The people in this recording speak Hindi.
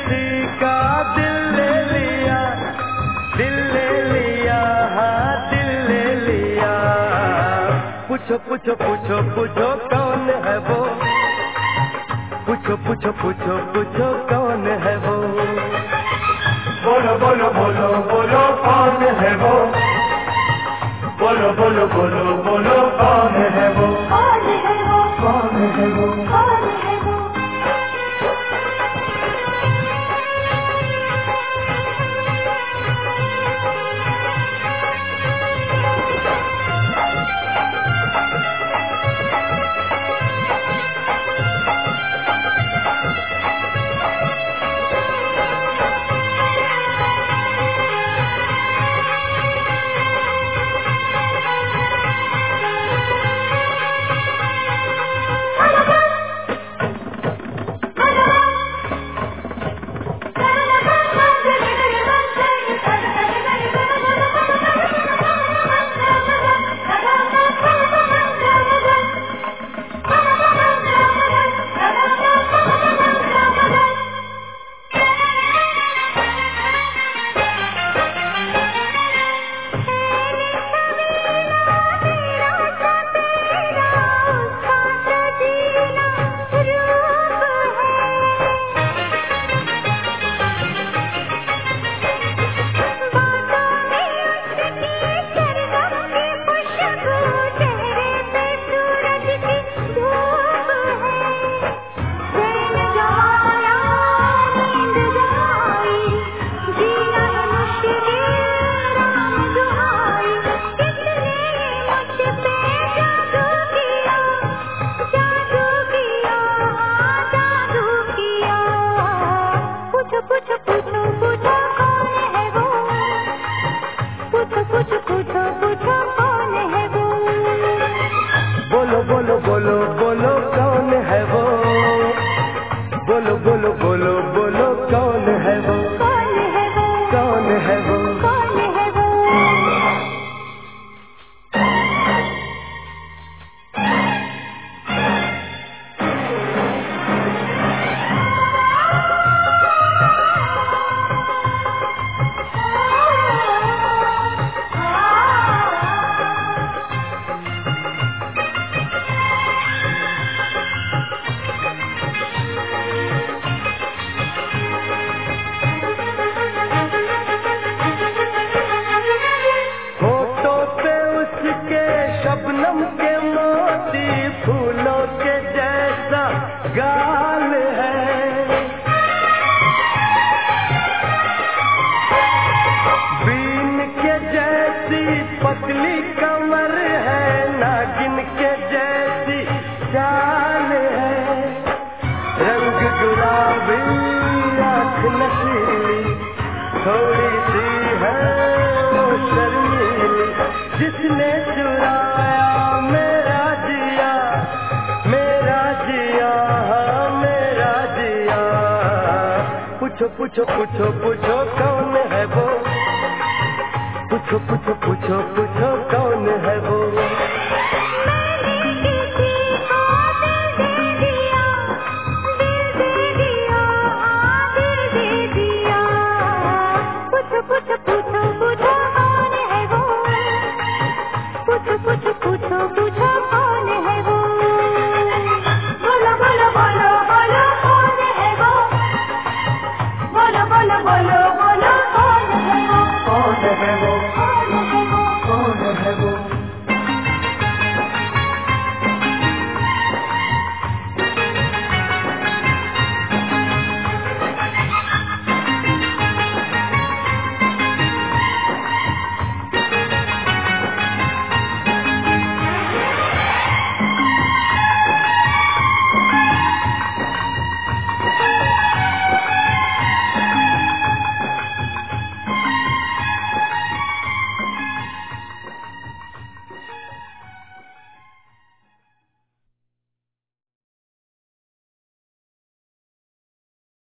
किसी का दिल ले लिया, दिल ले लिया, हाँ दिल ले लिया। पूछो पूछो पूछो पूछो कौन है वो, पूछो पूछो पूछो पूछो कौन है वो। बोलो बोलो बोलो बोलो कौन है वो, बोलो बोलो बोलो बोलो कौन है वो, कौन है वो, कौन है वो, कौन है वो। बोलो बोलो बोलो बोलो कौन है वो, बोलो बोलो बोलो बोलो कौन है वो, कौन है वो, कौन है वो, कौन है वो। शबनम के मोती फूलों के जैसा गाल है, बीन के जैसी पतली कमर है, नागिन के जैसी चाल है, रंग गुलाबी आँख नशीली, थोड़ी सी है वो शर्मीली, जिसने चुराया मेरा जिया, मेरा जिया, हाँ मेरा जिया। पूछो पूछो पूछो पूछो कौन है वो, पूछो पूछो पूछो पूछो कौन है वो।